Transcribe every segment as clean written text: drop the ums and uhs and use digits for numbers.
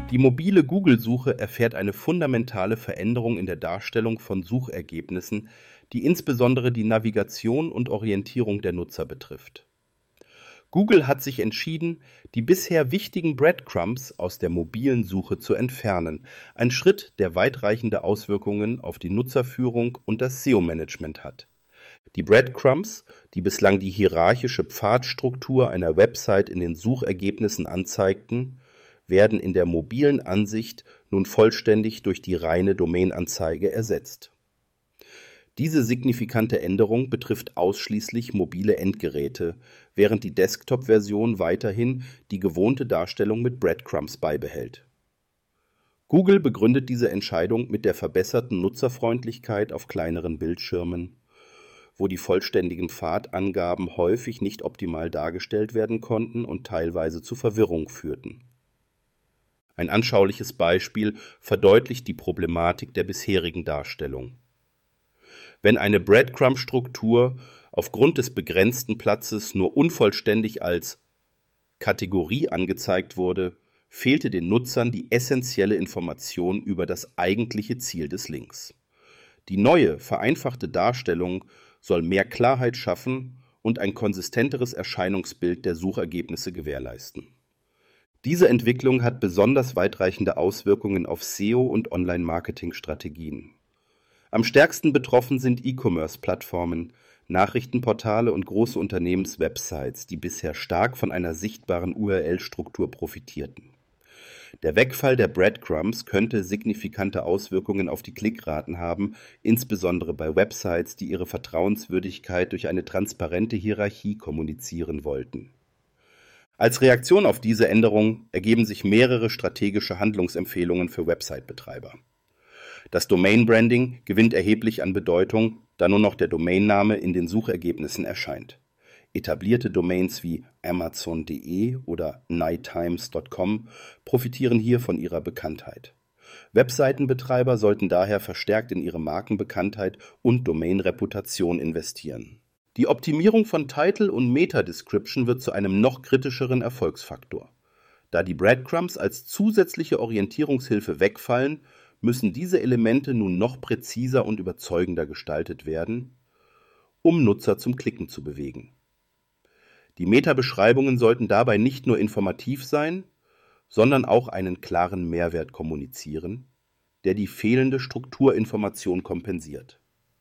Die mobile Google-Suche erfährt eine fundamentale Veränderung in der Darstellung von Suchergebnissen, die insbesondere die Navigation und Orientierung der Nutzer betrifft. Google hat sich entschieden, die bisher wichtigen Breadcrumbs aus der mobilen Suche zu entfernen, ein Schritt, der weitreichende Auswirkungen auf die Nutzerführung und das SEO-Management hat. Die Breadcrumbs, die bislang die hierarchische Pfadstruktur einer Website in den Suchergebnissen anzeigten, werden in der mobilen Ansicht nun vollständig durch die reine Domainanzeige ersetzt. Diese signifikante Änderung betrifft ausschließlich mobile Endgeräte, während die Desktop-Version weiterhin die gewohnte Darstellung mit Breadcrumbs beibehält. Google begründet diese Entscheidung mit der verbesserten Nutzerfreundlichkeit auf kleineren Bildschirmen, wo die vollständigen Pfadangaben häufig nicht optimal dargestellt werden konnten und teilweise zu Verwirrung führten. Ein anschauliches Beispiel verdeutlicht die Problematik der bisherigen Darstellung. Wenn eine Breadcrumb-Struktur aufgrund des begrenzten Platzes nur unvollständig als Kategorie angezeigt wurde, fehlte den Nutzern die essentielle Information über das eigentliche Ziel des Links. Die neue, vereinfachte Darstellung soll mehr Klarheit schaffen und ein konsistenteres Erscheinungsbild der Suchergebnisse gewährleisten. Diese Entwicklung hat besonders weitreichende Auswirkungen auf SEO und Online-Marketing-Strategien. Am stärksten betroffen sind E-Commerce-Plattformen, Nachrichtenportale und große Unternehmenswebsites, die bisher stark von einer sichtbaren URL-Struktur profitierten. Der Wegfall der Breadcrumbs könnte signifikante Auswirkungen auf die Klickraten haben, insbesondere bei Websites, die ihre Vertrauenswürdigkeit durch eine transparente Hierarchie kommunizieren wollten. Als Reaktion auf diese Änderung ergeben sich mehrere strategische Handlungsempfehlungen für Website-Betreiber. Das Domain-Branding gewinnt erheblich an Bedeutung, da nur noch der Domainname in den Suchergebnissen erscheint. Etablierte Domains wie Amazon.de oder nighttimes.com profitieren hier von ihrer Bekanntheit. Webseitenbetreiber sollten daher verstärkt in ihre Markenbekanntheit und Domainreputation investieren. Die Optimierung von Title und Meta-Description wird zu einem noch kritischeren Erfolgsfaktor. Da die Breadcrumbs als zusätzliche Orientierungshilfe wegfallen, müssen diese Elemente nun noch präziser und überzeugender gestaltet werden, um Nutzer zum Klicken zu bewegen. Die Meta-Beschreibungen sollten dabei nicht nur informativ sein, sondern auch einen klaren Mehrwert kommunizieren, der die fehlende Strukturinformation kompensiert.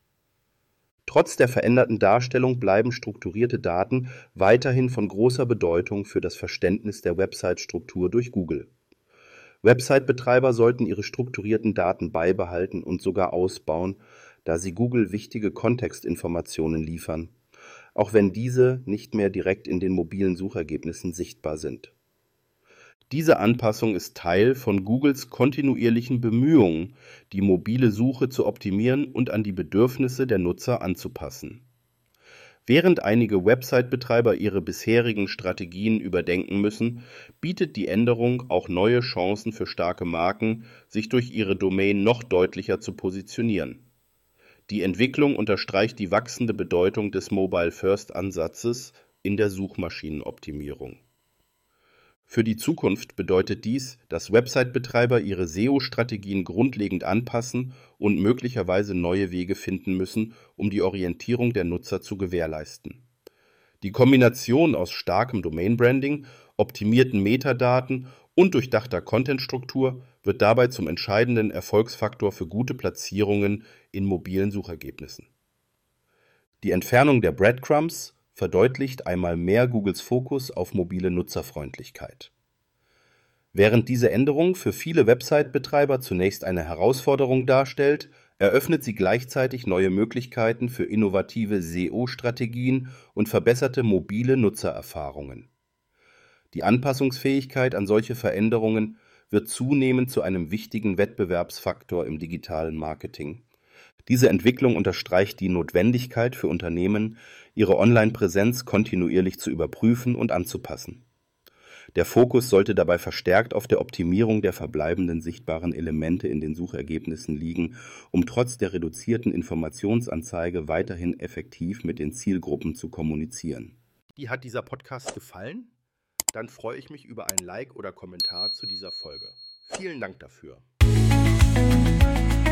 Trotz der veränderten Darstellung bleiben strukturierte Daten weiterhin von großer Bedeutung für das Verständnis der Website-Struktur durch Google. Website-Betreiber sollten ihre strukturierten Daten beibehalten und sogar ausbauen, da sie Google wichtige Kontextinformationen liefern, auch wenn diese nicht mehr direkt in den mobilen Suchergebnissen sichtbar sind. Diese Anpassung ist Teil von Googles kontinuierlichen Bemühungen, die mobile Suche zu optimieren und an die Bedürfnisse der Nutzer anzupassen. Während einige Website-Betreiber ihre bisherigen Strategien überdenken müssen, bietet die Änderung auch neue Chancen für starke Marken, sich durch ihre Domain noch deutlicher zu positionieren. Die Entwicklung unterstreicht die wachsende Bedeutung des Mobile-First-Ansatzes in der Suchmaschinenoptimierung. Für die Zukunft bedeutet dies, dass Website-Betreiber ihre SEO-Strategien grundlegend anpassen und möglicherweise neue Wege finden müssen, um die Orientierung der Nutzer zu gewährleisten. Die Kombination aus starkem Domain-Branding, optimierten Metadaten und durchdachter Content-Struktur wird dabei zum entscheidenden Erfolgsfaktor für gute Platzierungen in mobilen Suchergebnissen. Die Entfernung der Breadcrumbs verdeutlicht einmal mehr Googles Fokus auf mobile Nutzerfreundlichkeit. Während diese Änderung für viele Website-Betreiber zunächst eine Herausforderung darstellt, eröffnet sie gleichzeitig neue Möglichkeiten für innovative SEO-Strategien und verbesserte mobile Nutzererfahrungen. Die Anpassungsfähigkeit an solche Veränderungen wird zunehmend zu einem wichtigen Wettbewerbsfaktor im digitalen Marketing. Diese Entwicklung unterstreicht die Notwendigkeit für Unternehmen, ihre Online-Präsenz kontinuierlich zu überprüfen und anzupassen. Der Fokus sollte dabei verstärkt auf der Optimierung der verbleibenden sichtbaren Elemente in den Suchergebnissen liegen, um trotz der reduzierten Informationsanzeige weiterhin effektiv mit den Zielgruppen zu kommunizieren. Dir hat dieser Podcast gefallen? Dann freue ich mich über ein Like oder Kommentar zu dieser Folge. Vielen Dank dafür.